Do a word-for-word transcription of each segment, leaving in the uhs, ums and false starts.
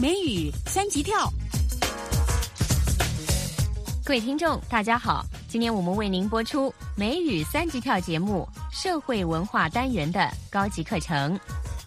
美语三级跳。 各位听众大家好，今天我们为您播出美语三级跳节目社会文化单元的高级课程。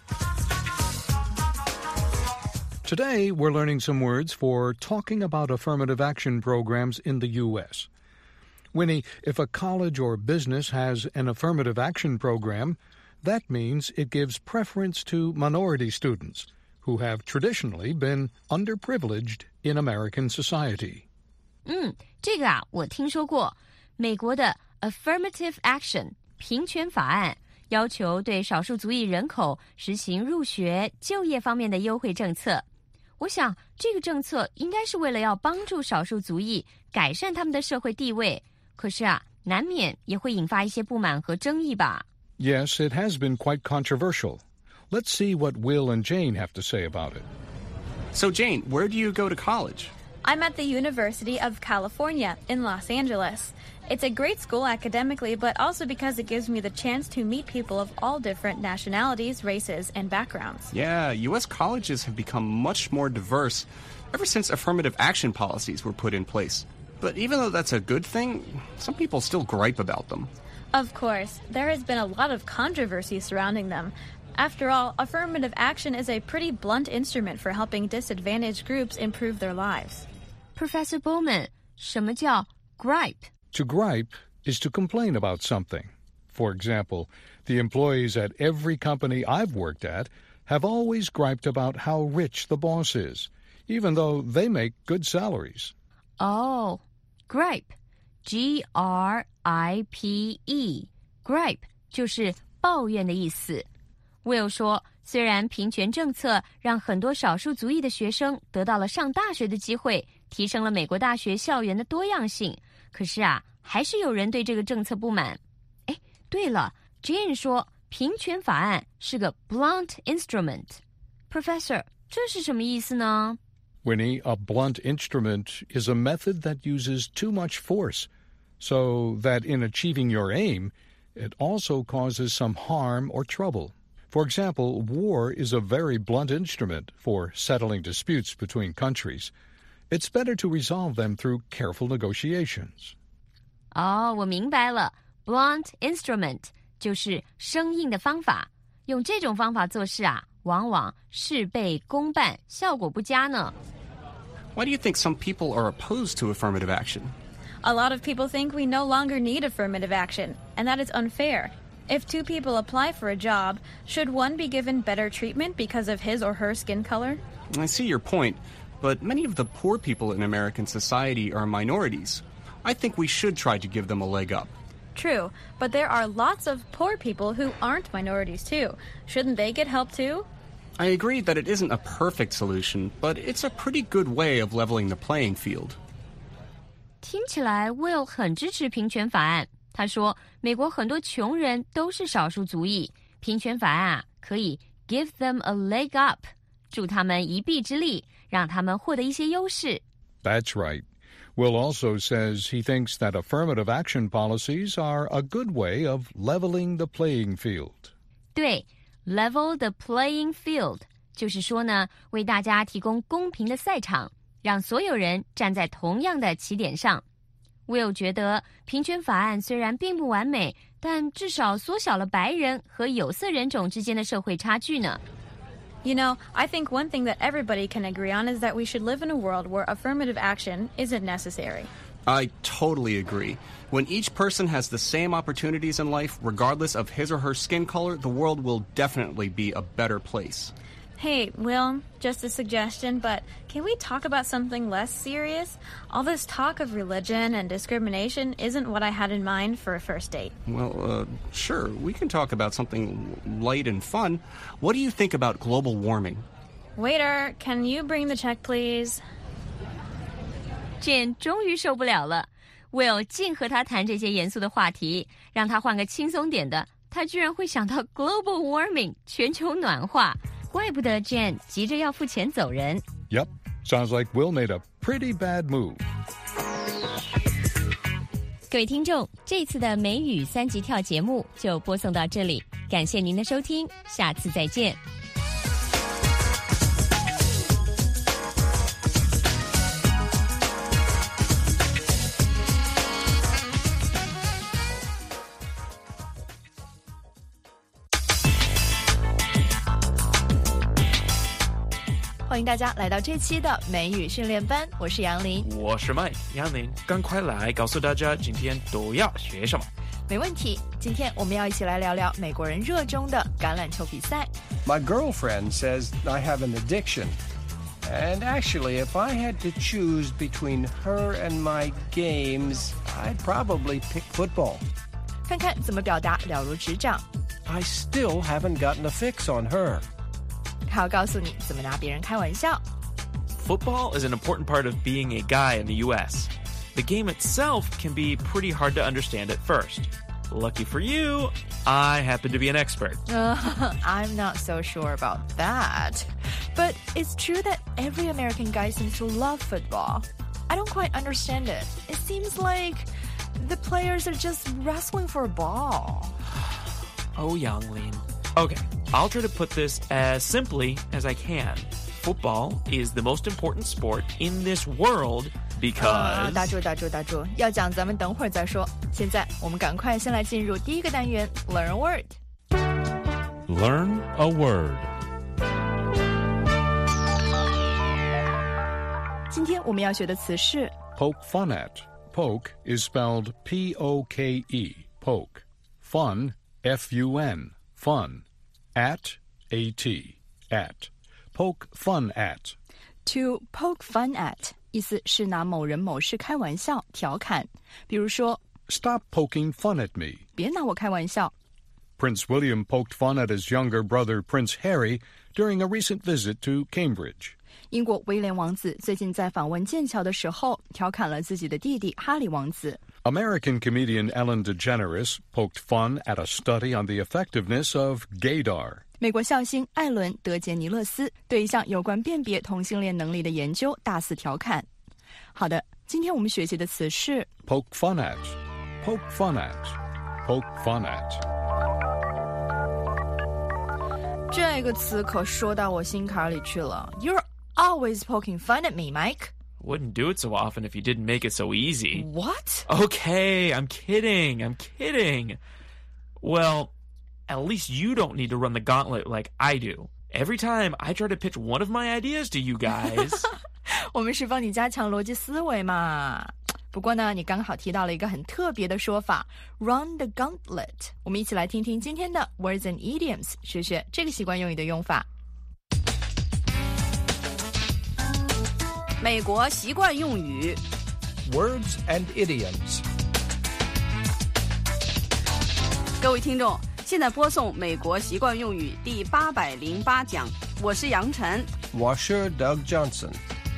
Today, we're learning some words for talking about affirmative action programs in the U S. Winnie, if a college or business has an affirmative action program, that means it gives preference to minority students who have traditionally been underprivileged in American society. 嗯，这个啊，我听说过。美国的 affirmative action 平权法案要求对少数族裔人口实行入学、就业方面的优惠政策。我想这个政策应该是为了要帮助少数族裔改善他们的社会地位，可是啊，难免也会引发一些不满和争议吧。 Yes, it has been quite controversial. Let's see what Will and Jane have to say about it. So, Jane, where do you go to college? I'm at the University of California in Los Angeles. It's a great school academically, but also because it gives me the chance to meet people of all different nationalities, races, and backgrounds. Yeah, U S colleges have become much more diverse ever since affirmative action policies were put in place. But even though that's a good thing, some people still gripe about them. Of course, there has been a lot of controversy surrounding them. After all, affirmative action is a pretty blunt instrument for helping disadvantaged groups improve their lives. Professor Bowman, 什么叫 gripe? To gripe is to complain about something. For example, the employees at every company I've worked at have always griped about how rich the boss is, even though they make good salaries. Oh, gripe, G R I P E, gripe 就是抱怨的意思。Will 说，虽然平权政策让很多少数族裔的学生得到了上大学的机会，提升了美国大学校园的多样性，可是啊，还是有人对这个政策不满。哎，对了 ，Jane 说，平权法案是个 blunt instrument。Professor， 这是什么意思呢？ Winnie, a blunt instrument is a method that uses too much force, so that in achieving your aim, it also causes some harm or trouble. For example, war is a very blunt instrument for settling disputes between countries. It's better to resolve them through careful negotiations. 哦，我明白了 ，blunt instrument 就是生硬的方法。用这种方法做事啊，往往事倍功半，效果不佳呢。 Why do you think some people are opposed to affirmative action? A lot of people think we no longer need affirmative action, and that is unfair. If two people apply for a job, should one be given better treatment because of his or her skin color? I see your point, but many of the poor people in American society are minorities. I think we should try to give them a leg up. True, but there are lots of poor people who aren't minorities too. Shouldn't they get help too? I agree that it isn't a perfect solution, but it's a pretty good way of leveling the playing field. 听起来 Will 很支持平权法案。他说，美国很多穷人都是少数族裔，平权法案啊，可以 give them a leg up， 助他们一臂之力，让他们获得一些优势。 That's right. Will also says he thinks that affirmative action policies are a good way of leveling the playing field. 对 ，level the playing field 就是说呢，为大家提供公平的赛场，让所有人站在同样的起点上。Will 觉得平权法案虽然并不完美，但至少缩小了白人和有色人种之间的社会差距呢。 You know, I think one thing that everybody can agree on is that we should live in a world where affirmative action isn't necessary. I totally agree. When each person has the same opportunities in life, regardless of his or her skin color, the world will definitely be a better place. Hey, Will, just a suggestion, but can we talk about something less serious? All this talk of religion and discrimination isn't what I had in mind for a first date. Well, uh, sure, we can talk about something light and fun. What do you think about global warming? Waiter, can you bring the check, please? Jane 终于受不了了 ，Will 净和他谈这些严肃的话题，让他换个轻松点的，他居然会想到 global warming 全球暖化。怪不得 Jane 急着要付钱走人。 Yep, sounds like Will made a pretty bad move. 各位听众，这次的美语三级跳节目就播送到这里，感谢您的收听，下次再见。 欢迎大家来到这期的美语训练班，我是杨林， 我是 Mike。杨林，赶快来告诉大家今天都要学什么。 没问题，今天我们要一起来聊聊美国人热衷的橄榄球比赛。 My girlfriend says I have an addiction. And actually, if I had to choose between her and my games, I'd probably pick football. 看看怎么表达了如指掌。 I still haven't gotten a fix on her. 还要告诉你怎么拿别人开玩笑。 Football is an important part of being a guy in the U S. The game itself can be pretty hard to understand at first. Lucky for you, I happen to be an expert. Uh, I'm not so sure about that. But it's true that every American guy seems to love football. I don't quite understand it. It seems like the players are just wrestling for a ball. Oh, Yanglin. Okay, I'll try to put this as simply as I can. Football is the most important sport in this world because... 打住打住打住，要讲咱们等会儿再说。现在我们赶快先来进入第一个单元 Learn a Word. Learn a word. 今天我们要学的词是 Poke fun at. Poke is spelled P O K E. Poke. Fun, F U N. Fun. At, A T. At. Poke fun at. To poke fun at 意思是拿某人某事开玩笑调侃，比如说 Stop poking fun at me. 别拿我开玩笑。 Prince William poked fun at his younger brother Prince Harry during a recent visit to Cambridge. 英国威廉王子最近在访问剑桥的时候调侃了自己的弟弟哈利王子。 American comedian Ellen DeGeneres poked fun at a study on the effectiveness of gaydar. 美国笑星艾伦·德杰尼勒斯对一项有关辨别同性恋能力的研究大肆调侃。好的，今天我们学习的词是 Poke fun at. Poke fun at. Poke fun at. 这个词可说到我心坎里去了。 You're always poking fun at me, Mike. Wouldn't do it so often if you didn't make it so easy. What? Okay, I'm kidding. I'm kidding. Well, at least you don't need to run the gauntlet like I do. Every time I try to pitch one of my ideas to you guys. 我们是帮你加强逻辑思维嘛。不过呢，你刚好提到了一个很特别的说法 Run the gauntlet. 我们一起来听听今天的 Words and Idioms， 学学这个习惯用语的用法。 美国习惯用语 Words and idioms. 各位听众，现在播送美国习惯用语第八百零八讲，我是杨晨。 Washer Doug Johnson.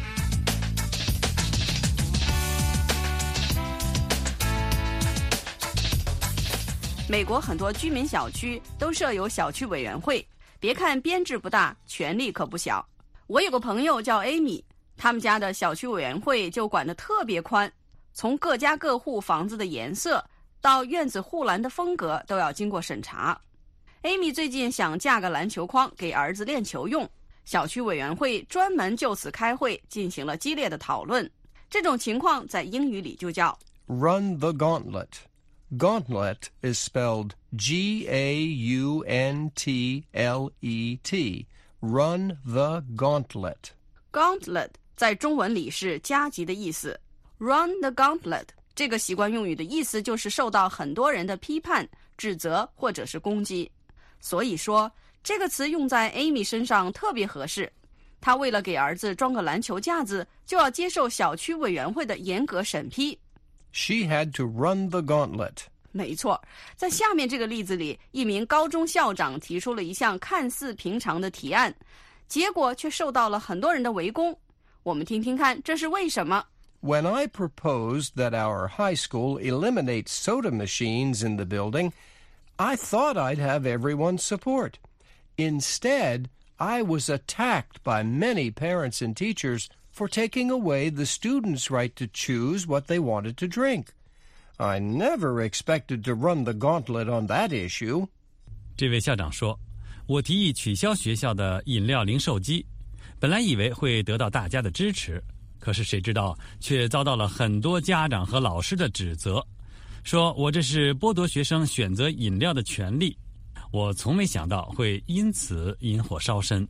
美国很多居民小区都设有小区委员会，别看编制不大，权力可不小。我有个朋友叫 Amy， 他们家的小区委员会就管得特别宽，从各家各户房子的颜色到院子护栏的风格都要经过审查。 Amy 最近想架个篮球框给儿子练球用，小区委员会专门就此开会进行了激烈的讨论。这种情况在英语里就叫 Run the gauntlet. Gauntlet is spelled G A U N T L E T. Run the gauntlet. Gauntlet 在中文里是加急的意思。 Run the gauntlet 这个习惯用语的意思就是受到很多人的批判、指责或者是攻击。所以说这个词用在 Amy 身上特别合适。她为了给儿子装个篮球架子，就要接受小区委员会的严格审批。 She had to run the gauntlet. 没错，在下面这个例子里，一名高中校长提出了一项看似平常的提案，结果却受到了很多人的围攻。我们听听看这是为什么。 When I proposed that our high school eliminate soda machines in the building, I thought I'd have everyone's support. Instead, I was attacked by many parents and teachers for taking away the students' right to choose what they wanted to drink. I never expected to run the gauntlet on that issue. 这位校长说，我提议取消学校的饮料零售机，本来以为会得到大家的支持，可是谁知道却遭到了很多家长和老师的指责，说我这是剥夺学生选择饮料的权利。我从没想到会因此引火烧身。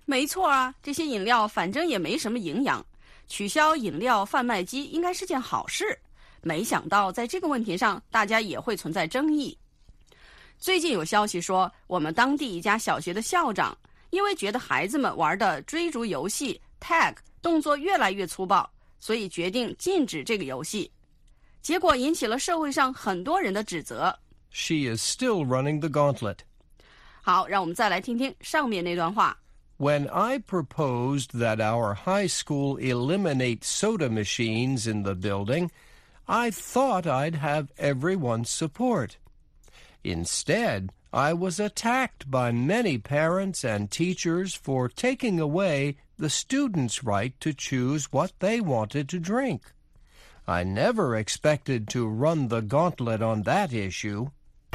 没错啊，这些饮料反正也没什么营养，取消饮料贩卖机应该是件好事。没想到在这个问题上，大家也会存在争议。最近有消息说，我们当地一家小学的校长因为觉得孩子们玩的追逐游戏 tag 动作越来越粗暴，所以决定禁止这个游戏。结果引起了社会上很多人的指责。 She is still running the gauntlet. 好，让我们再来听听上面那段话。 When I proposed that our high school eliminate soda machines in the building, I thought I'd have everyone's support. Instead, I was attacked by many parents and teachers for taking away the students' right to choose what they wanted to drink. I never expected to run the gauntlet on that issue.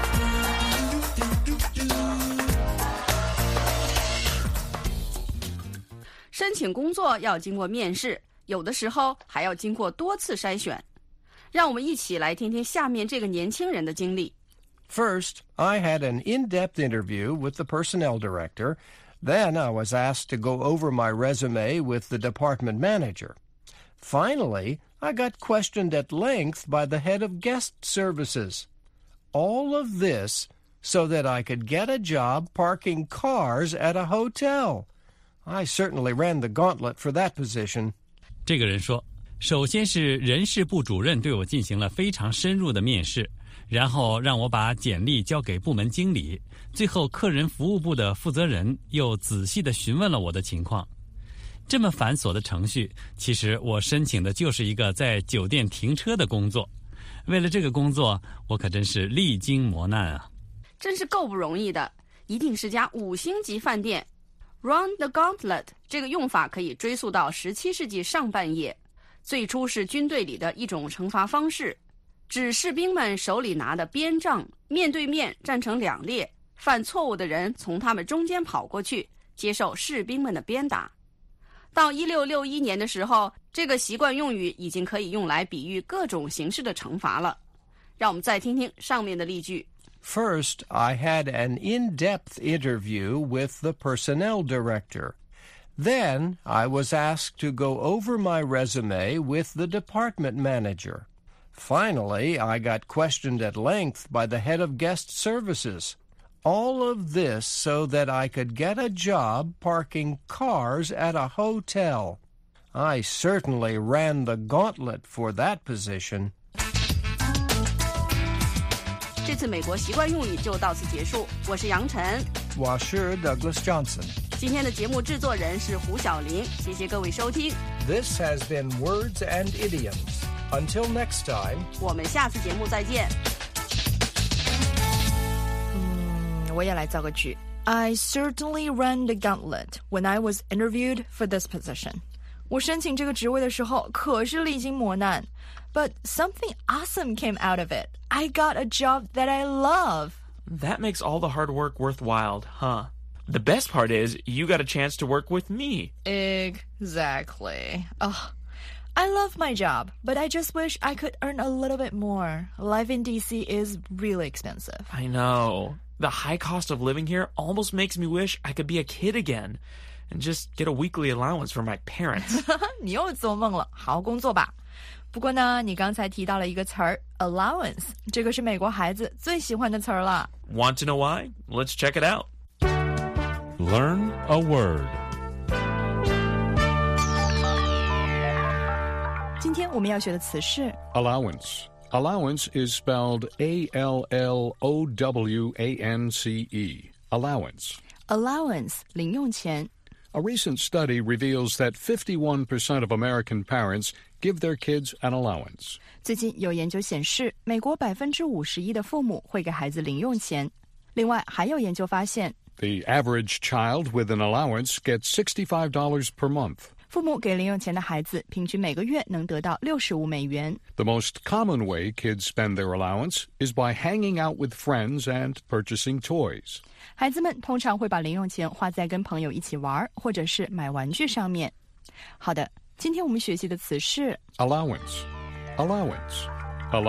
申请工作要经过面试，有的时候还要经过多次筛选。让我们一起来听听下面这个年轻人的经历。 First, I had an in-depth interview with the personnel director. Then I was asked to go over my resume with the department manager. Finally, I got questioned at length by the head of guest services. All of this so that I could get a job parking cars at a hotel. I certainly ran the gauntlet for that position. 这个人说，首先是人事部主任对我进行了非常深入的面试，然后让我把简历交给部门经理，最后客人服务部的负责人又仔细地询问了我的情况。这么繁琐的程序，其实我申请的就是一个在酒店停车的工作。为了这个工作，我可真是历经磨难啊！ 真是够不容易的，一定是家五星级饭店。Run the gauntlet 这个用法可以追溯到十七世纪上半叶，最初是军队里的一种惩罚方式，指士兵们手里拿的鞭杖面对面站成两列，犯错误的人从他们中间跑过去，接受士兵们的鞭打。到一六六一年的时候，这个习惯用语已经可以用来比喻各种形式的惩罚了。让我们再听听上面的例句。 First, I had an in-depth interview with the personnel director. Then, I was asked to go over my resume with the department manager. Finally, I got questioned at length by the head of guest services. All of this so that I could get a job parking cars at a hotel. I certainly ran the gauntlet for that position. 这次美国习惯用语就到此结束。我是杨晨， 我是 Douglas Johnson。 今天的节目制作人是胡小玲，谢谢各位收听。 This has been Words and Idioms. Until next time, 我们下次节目再见。 嗯，我也来造个句。I certainly ran the gauntlet when I was interviewed for this position. 我申请这个职位的时候可是历经磨难。But something awesome came out of it. I got a job that I love. That makes all the hard work worthwhile, huh? The best part is you got a chance to work with me. Exactly. Ugh. I love my job, but I just wish I could earn a little bit more. Life in D C is really expensive. I know. The high cost of living here almost makes me wish I could be a kid again and just get a weekly allowance from my parents. 你又做梦了，好好工作吧。不过呢，你刚才提到了一个词儿 allowance， 这个是美国孩子最喜欢的词儿了。 Want to know why? Let's check it out. Learn a word. 今天我们要学的词是 allowance. Allowance is spelled A L L O W A N C E. Allowance. allowance 零用钱。 A recent study reveals that fifty-one percent of American parents give their kids an allowance. 最近有研究显示，美国百分之五十一的父母会给孩子零用钱。另外，还有研究发现 The average child with an allowance gets sixty-five dollars per month. 父母给零用钱的孩子平均每个月能得到六十五美元。 The most common way kids spend their allowance is by hanging out with friends and purchasing toys. 孩子们通常会把零用钱花在跟朋友一起玩或者是买玩具上面。好的，今天我们学习的词是 allowance, allowance,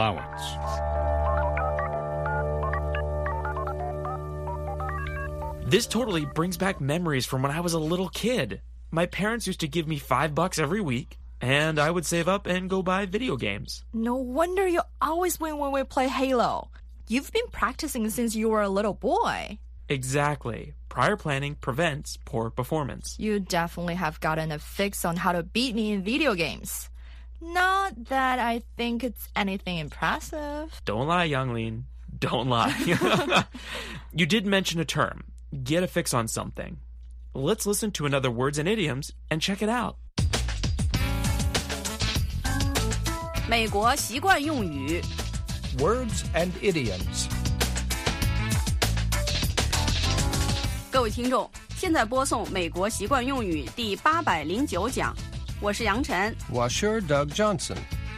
allowance. This totally brings back memories from when I was a little kid. My parents used to give me five bucks every week, and I would save up and go buy video games. No wonder you always win when we play Halo. You've been practicing since you were a little boy. Exactly. Prior planning prevents poor performance. You definitely have gotten a fix on how to beat me in video games. Not that I think it's anything impressive. Don't lie, Younglin. Don't lie. You did mention a term. Get a fix on something. Let's listen to another words and idioms and check it out. 美国习惯用语 Words and idioms. 各位听众，现在播送美国习惯用语第八百零九讲，我是杨晨， 我是 Doug Johnson。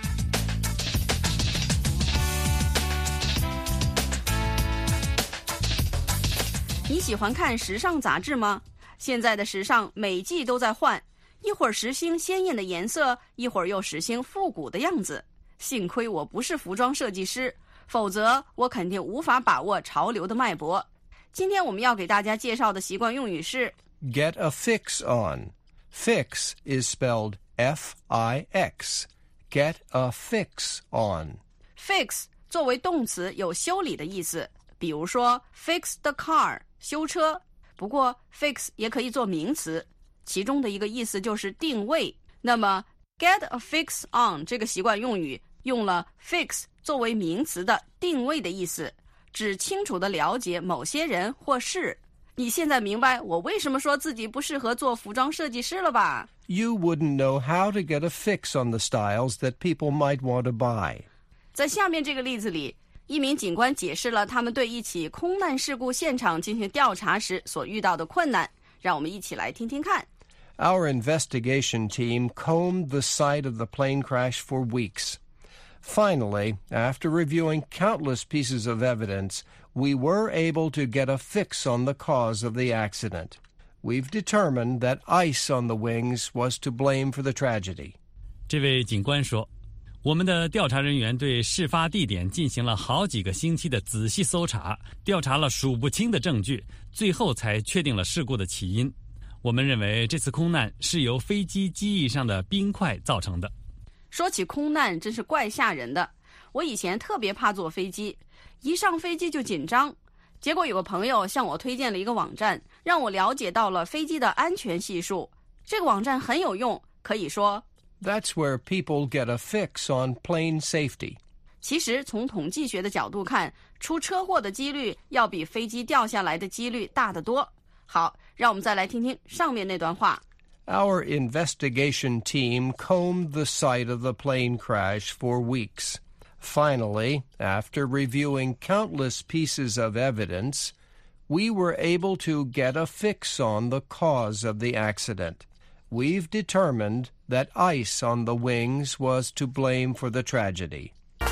你喜欢看时尚杂志吗？现在的时尚每季都在换，一会儿时兴鲜艳的颜色，一会儿又时兴复古的样子。幸亏我不是服装设计师，否则我肯定无法把握潮流的脉搏。今天我们要给大家介绍的习惯用语是 Get a fix on. Fix is spelled F I X. Get a fix on. Fix 作为动词有修理的意思，比如说 fix the car 修车。不过 fix 也可以做名词，其中的一个意思就是定位。那么 get a fix on 这个习惯用语用了 fix 作为名词的定位的意思，只清楚地了解某些人或事。你现在明白我为什么说自己不适合做服装设计师了吧？ You wouldn't know how to get a fix on the styles that people might want to buy. 在下面这个例子里，一名警官解释了他们对一起空难事故现场进行调查时所遇到的困难，让我们一起来听听看。 Our investigation team combed the site of the plane crash for weeks. Finally, after reviewing countless pieces of evidence, we were able to get a fix on the cause of the accident. We've determined that ice on the wings was to blame for the tragedy. 这位警官说，我们的调查人员对事发地点进行了好几个星期的仔细搜查，调查了数不清的证据，最后才确定了事故的起因。我们认为这次空难是由飞机机翼上的冰块造成的。 说起空难真是怪吓人的，我以前特别怕坐飞机，一上飞机就紧张。结果有个朋友向我推荐了一个网站，让我了解到了飞机的安全系数。这个网站很有用，可以说 That's where people get a fix on plane safety. 其实从统计学的角度看，出车祸的几率要比飞机掉下来的几率大得多。好，让我们再来听听上面那段话。 Our investigation team combed the site of the plane crash for weeks. Finally, after reviewing countless pieces of evidence, we were able to get a fix on the cause of the accident. We've determined that ice on the wings was to blame for the tragedy.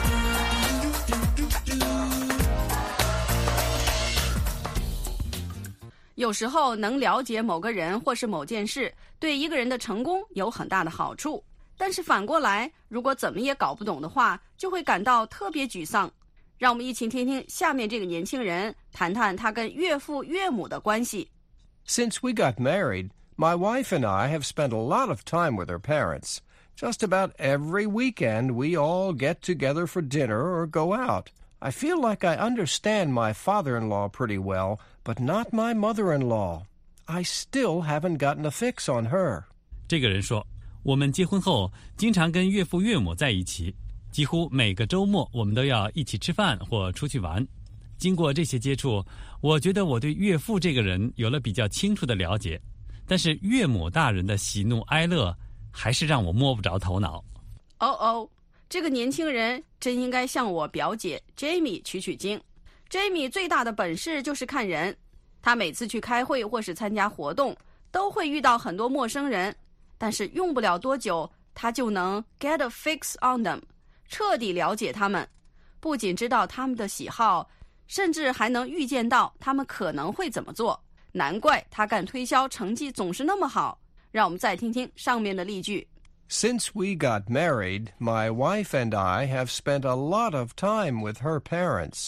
有时候能了解某个人或是某件事，对一个人的成功有很大的好处。但是反过来，如果怎么也搞不懂的话，就会感到特别沮丧。让我们一起听听下面这个年轻人谈谈他跟岳父岳母的关系。 Since we got married, my wife and I have spent a lot of time with her parents. Just about every weekend, we all get together for dinner or go out. I feel like I understand my father-in-law pretty well, but not my mother-in-law. I still haven't gotten a fix on her. 这个人说，我们结婚后经常跟岳父岳母在一起，几乎每个周末我们都要一起吃饭或出去玩。经过这些接触，我觉得我对岳父这个人有了比较清楚的了解，但是岳母大人的喜怒哀乐还是让我摸不着头脑。 哦哦，这个年轻人真应该向我表姐 Jamie 取取经。Jamie 最大的本事就是看人，他每次去开会或是参加活动，都会遇到很多陌生人，但是用不了多久，他就能 get a fix on them， 彻底了解他们，不仅知道他们的喜好，甚至还能预见到他们可能会怎么做。难怪他干推销成绩总是那么好。让我们再听听上面的例句。 Since we got married, my wife and I have spent a lot of time with her parents.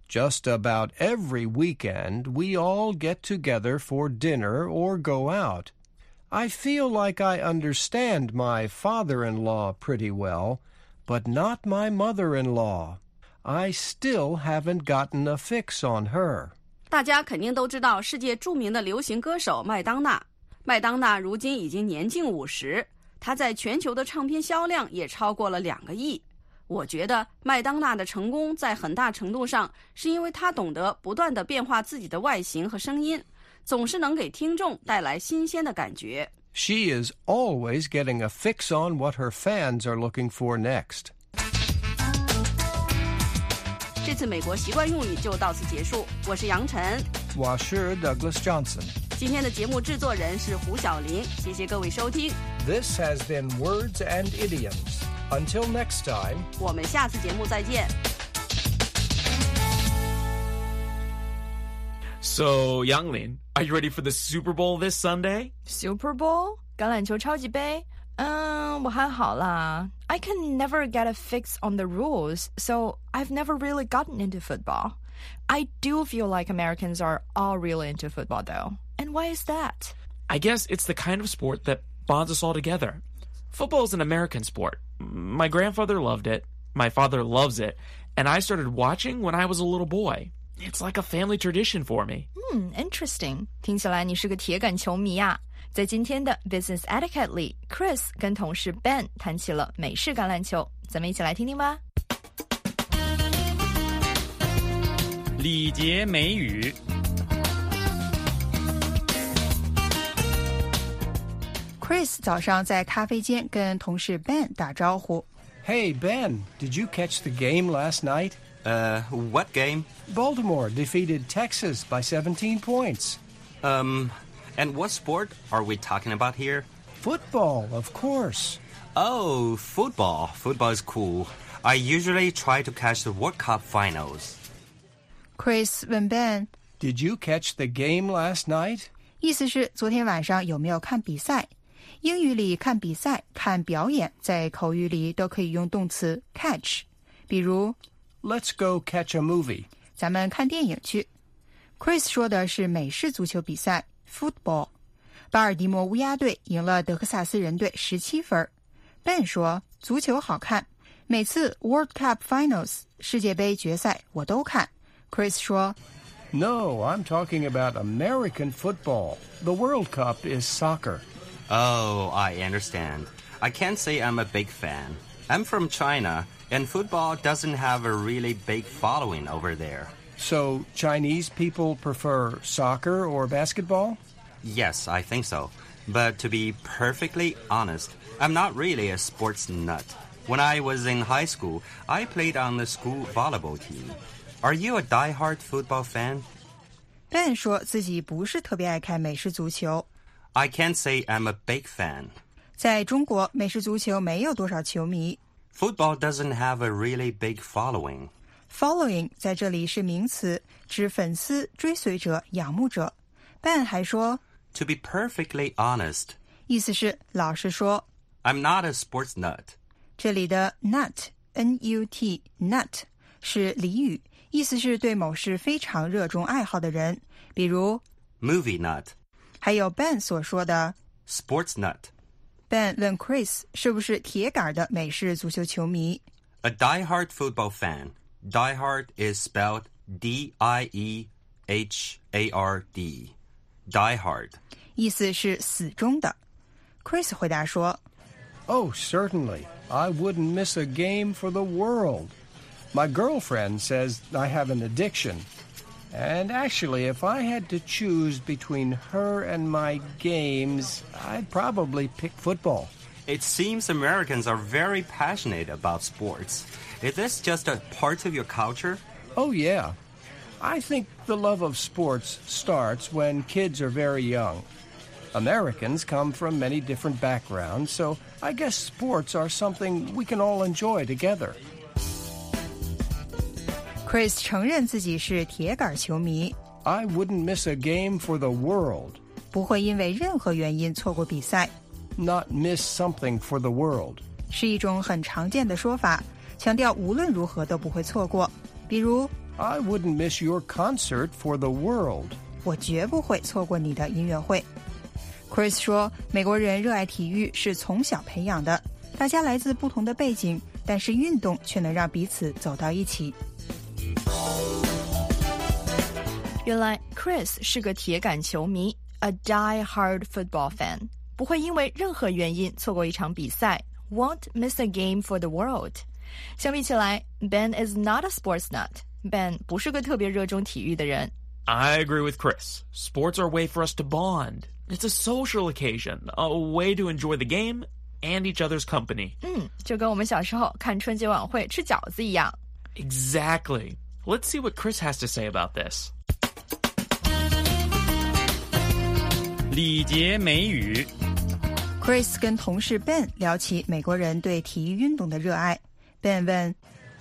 Just about every weekend, we all get together for dinner or go out. I feel like I understand my father-in-law pretty well, but not my mother-in-law. I still haven't gotten a fix on her. 大家肯定都知道世界著名的流行歌手麦当娜。麦当娜如今已经年近五十，她在全球的唱片销量也超过了两个亿。我觉得麦当娜的成功在很大程度上是因为她懂得不断地变化自己的外形和声音，总是能给听众带来新鲜的感觉。 She is always getting a fix on what her fans are looking for next. 这次美国习惯用语就到此结束，我是杨晨， 我是 Douglas Johnson. 今天的节目制作人是胡小林，谢谢各位收听。 This has been Words and Idioms. Until next time, 我们下次节目再见。 So, Younglin, are you ready for the Super Bowl this Sunday? Super Bowl? 橄榄球超级杯？嗯，我还好啦。I can never get a fix on the rules, so I've never really gotten into football. I do feel like Americans are all really into football, though. And why is that? I guess it's the kind of sport that bonds us all together. Football is an American sport. My grandfather loved it. My father loves it. And I started watching when I was a little boy. It's like a family tradition for me. Hmm, interesting. 听起来你是个铁杆球迷啊。在今天的 Business Etiquette 里 Chris 跟同事 Ben 谈起了美式橄榄球，咱们一起来听听吧。 礼节美语。 Chris 早上在咖啡间跟同事 Ben 打招呼。 Hey, Ben, did you catch the game last night? Uh, what game? Baltimore defeated Texas by seventeen points. Um, and what sport are we talking about here? Football, of course. Oh, football. Football is cool. I usually try to catch the World Cup finals. Chris 问 Ben, Did you catch the game last night? 意思是昨天晚上有没有看比赛？英语里看比赛、看表演，在口语里都可以用动词 catch。比如 Let's go catch a movie. 咱们看电影去。Chris 说的是美式足球比赛 football。巴尔的摩乌鸦队赢了德克萨斯人队十七分。Ben 说足球好看，每次 World Cup Finals 世界杯决赛我都看。Chris 说 No, I'm talking about American football. The World Cup is soccer. Oh, I understand. I can't say I'm a big fan. I'm from China, and football doesn't have a really big following over there. So, Chinese people prefer soccer or basketball? Yes, I think so. But to be perfectly honest, I'm not really a sports nut. When I was in high school, I played on the school volleyball team. Are you a die-hard football fan? Ben 说自己不是特别爱看美式足球。 I can't say I'm a big fan. 在中国，美式足球没有多少球迷。 Football doesn't have a really big following. Following 在这里是名词，指粉丝、追随者、仰慕者。Ben 还说 To be perfectly honest. 意思是老实说。 I'm not a sports nut. 这里的 nut, N U T, nut 是俚语，意思是对某事非常热衷爱好的人，比如 Movie nut. 还有 Ben 所说的 Sports nut. Ben 问 Chris 是不是铁杆的美式足球球迷。 A die-hard football fan. Die-hard is spelled D I E H A R D. Die-hard. 意思是死忠的。Chris 回答说 Oh, certainly. I wouldn't miss a game for the world. My girlfriend says I have an addiction. And actually, if I had to choose between her and my games, I'd probably pick football. It seems Americans are very passionate about sports. Is this just a part of your culture? Oh, yeah. I think the love of sports starts when kids are very young. Americans come from many different backgrounds, so I guess sports are something we can all enjoy together. Chris 承认自己是铁杆球迷。 I wouldn't miss a game for the world. 不会因为任何原因错过比赛。 Not miss something for the world. 是一种很常见的说法，强调无论如何都不会错过。比如 I wouldn't miss your concert for the world. 我绝不会错过你的音乐会。Chris 说，美国人热爱体育是从小培养的，大家来自不同的背景，但是运动却能让彼此走到一起。 原来 Chris 是个铁杆球迷 ，a die-hard football fan， 不会因为任何原因错过一场比赛 ，won't miss a game for the world。相比起来 ，Ben is not a sports nut。Ben 不是个特别热衷体育的人。 I agree with Chris. Sports are a way for us to bond. It's a social occasion, a way to enjoy the game and each other's company. 嗯，就跟我们小时候看春节晚会吃饺子一样。 Exactly. Let's see what Chris has to say about this. 礼节美语。 Chris 跟同事 Ben 聊起美国人对体育运动的热爱。Ben 问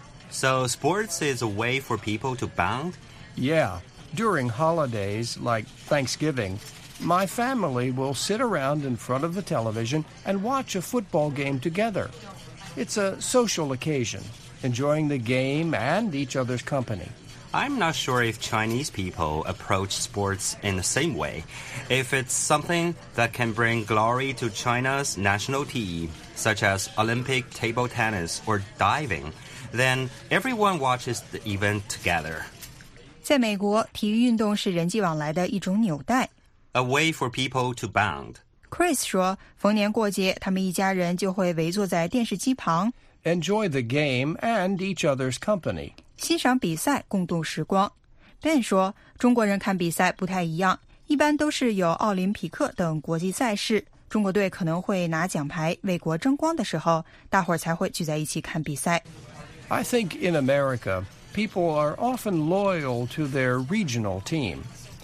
So sports is a way for people to bond? Yeah. During holidays like Thanksgiving, my family will sit around in front of the television and watch a football game together. It's a social occasion, enjoying the game and each other's company. I'm not sure if Chinese people approach sports in the same way. If it's something that can bring glory to China's national team, such as Olympic table tennis or diving, then everyone watches the event together. 在美国，体育运动是人际往来的一种纽带。 A way for people to bond. Chris 说，逢年过节，他们一家人就会围坐在电视机旁 Enjoy the game and each other's company. 欣赏比赛，共度时光。Ben 说，中国人看比赛不太一样，一般都是有奥林匹克等国际赛事，中国队可能会拿奖牌为国争光的时候，大伙儿才会聚在一起看比赛。 I think in America, people are often loyal to their regional team.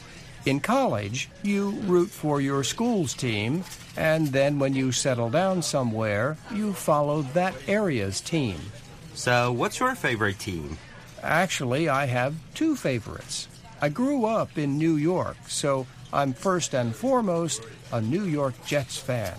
In college, you root for your school's team, and then when you settle down somewhere, you follow that area's team. So what's your favorite team? Actually, I have two favorites. I grew up in New York, so I'm first and foremost a New York Jets fan.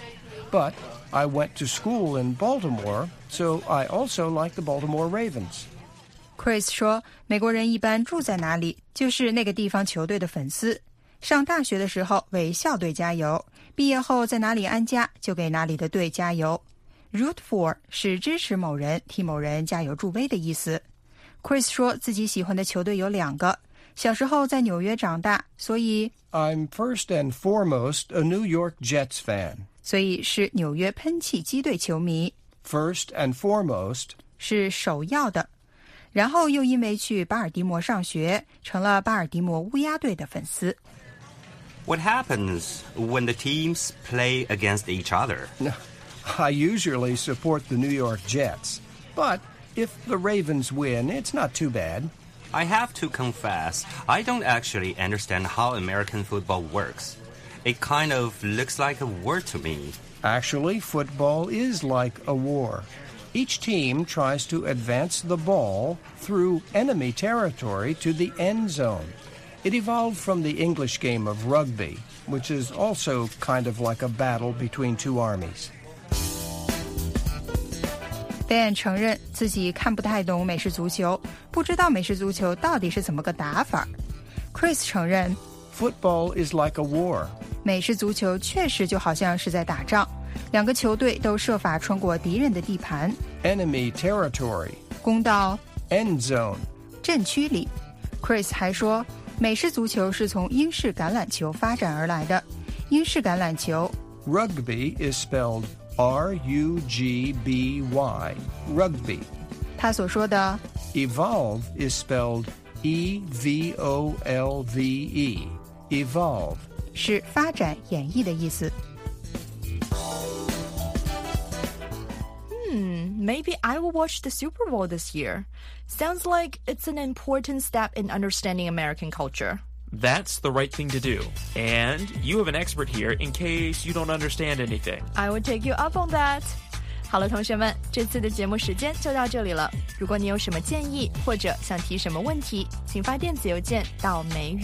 But I went to school in Baltimore, so I also like the Baltimore Ravens. Chris 说，美国人一般住在哪里，就是那个地方球队的粉丝。上大学的时候为校队加油，毕业后在哪里安家就给哪里的队加油。Root for 是支持某人，替某人加油助威的意思。Chris 说自己喜欢的球队有两个，小时候在纽约长大，所以 I'm first and foremost a New York Jets fan. 所以是纽约喷气机队球迷。 First and foremost 是首要的。然后又因为去巴尔的摩上学，成了巴尔的摩乌鸦队的粉丝。 What happens when the teams play against each other? I usually support the New York Jets, but if the Ravens win, it's not too bad. I have to confess, I don't actually understand how American football works. It kind of looks like a war to me. Actually, football is like a war. Each team tries to advance the ball through enemy territory to the end zone. It evolved from the English game of rugby, which is also kind of like a battle between two armies. Ben 承认自己看不太懂美式足球，不知道美式足球到底是怎么个打法。Chris 承认 Football is like a war. 美式足球确实就好像是在打仗，两个球队都设法穿过敌人的地盘 Enemy territory. 攻到 End zone. 阵区里。Chris 还说，美式足球是从英式橄榄球发展而来的。英式橄榄球 Rugby is spelled R U G B Y. Rugby. 他所说的 Evolve is spelled E V O L V E. Evolve. 是发展演绎的意思。 Hmm, maybe I will watch the Super Bowl this year. Sounds like it's an important step in understanding American culture. That's the right thing to do. And you have an expert here in case you don't understand anything. I will take you up on that. 好了，同学们，这次的节目时间就到这里了。如果你有什么建议或者想提什么问题，请发电子邮件到美语